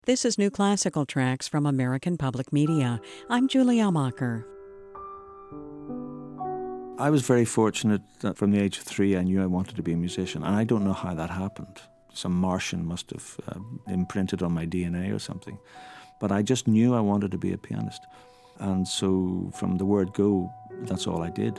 This is New Classical Tracks from American Public Media. I'm Julie Almacher. I was very fortunate that from the age of 3 I knew I wanted to be a musician, and I don't know how that happened. Some Martian must have imprinted on my DNA or something. But I just knew I wanted to be a pianist. And so from the word go, that's all I did.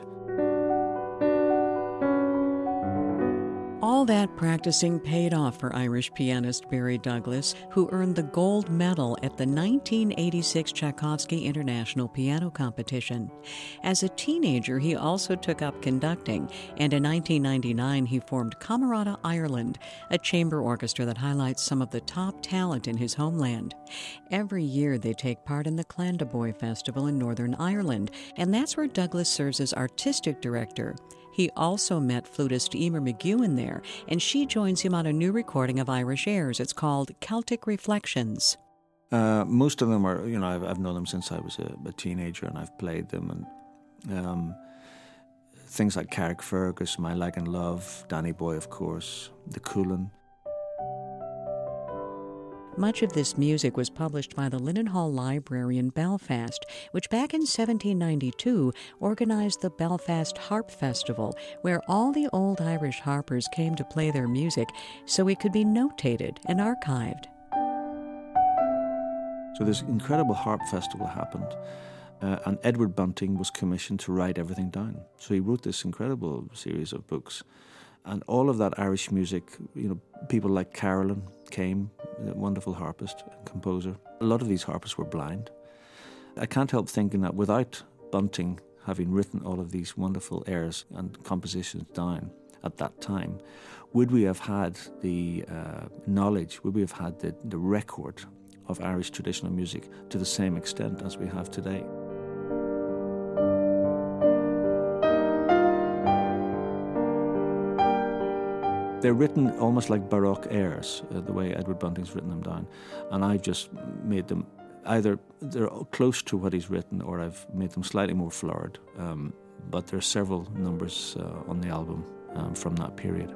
All that practicing paid off for Irish pianist Barry Douglas, who earned the gold medal at the 1986 Tchaikovsky International Piano Competition. As a teenager, he also took up conducting, and in 1999 he formed Camerata Ireland, a chamber orchestra that highlights some of the top talent in his homeland. Every year they take part in the Clandeboy Festival in Northern Ireland, and that's where Douglas serves as artistic director. He also met flutist Emer McEwen there, and she joins him on a new recording of Irish airs. It's called Celtic Reflections. Most of them are, I've known them since I was a teenager, and I've played them. And things like Carrickfergus, My Lagan Love, Danny Boy, of course, The Coolin. Much of this music was published by the Linnenhall Library in Belfast, which back in 1792 organized the Belfast Harp Festival, where all the old Irish harpers came to play their music so it could be notated and archived. So this incredible harp festival happened, and Edward Bunting was commissioned to write everything down. So he wrote this incredible series of books. And all of that Irish music, people like Carolyn came, a wonderful harpist and composer. A lot of these harpists were blind. I can't help thinking that without Bunting having written all of these wonderful airs and compositions down at that time, would we have had the knowledge, would we have had the record of Irish traditional music to the same extent as we have today? They're written almost like Baroque airs, the way Edward Bunting's written them down. And I've just made them either they're close to what he's written, or I've made them slightly more florid. But there are several numbers on the album from that period.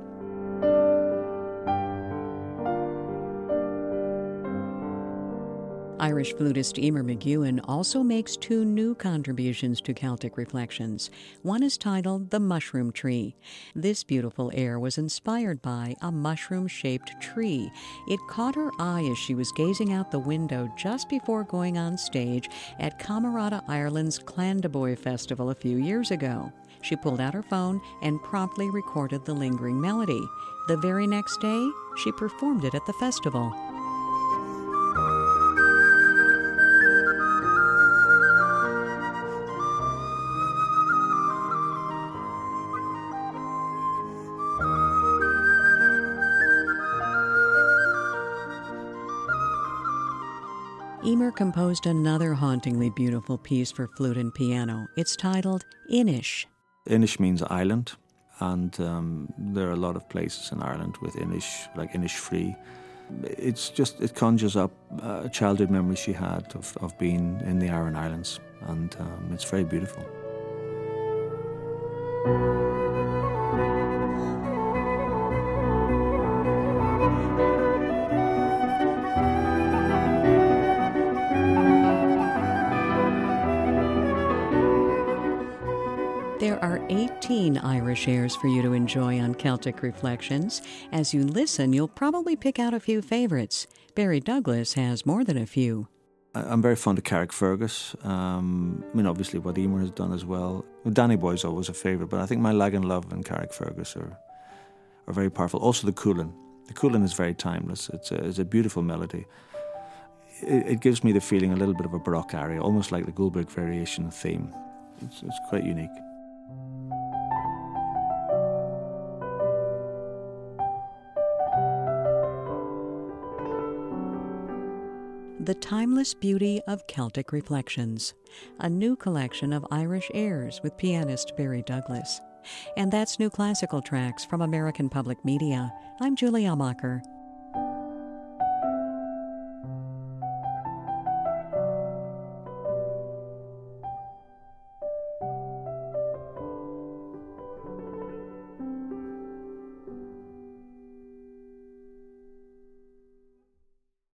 Irish flutist Emer McEwen also makes 2 new contributions to Celtic Reflections. One is titled The Mushroom Tree. This beautiful air was inspired by a mushroom-shaped tree. It caught her eye as she was gazing out the window just before going on stage at Camerata Ireland's Clandeboy Festival a few years ago. She pulled out her phone and promptly recorded the lingering melody. The very next day, she performed it at the festival. Emer composed another hauntingly beautiful piece for flute and piano. It's titled Inish. Inish means island, and there are a lot of places in Ireland with Inish, like Inishfree. It conjures up a childhood memory she had of being in the Aran Islands, and it's very beautiful. There are 18 Irish airs for you to enjoy on Celtic Reflections. As you listen, you'll probably pick out a few favorites. Barry Douglas has more than a few. I'm very fond of Carrickfergus. Obviously what Emer has done as well. Danny Boy's always a favourite, but I think My Lagan Love and Carrickfergus are very powerful. Also the Coolin. The Coolin is very timeless. It's a beautiful melody. It gives me the feeling a little bit of a Baroque aria, almost like the Goldberg Variation theme. It's quite unique. The Timeless Beauty of Celtic Reflections, a new collection of Irish airs with pianist Barry Douglas. And that's New Classical Tracks from American Public Media. I'm Julie Almacher.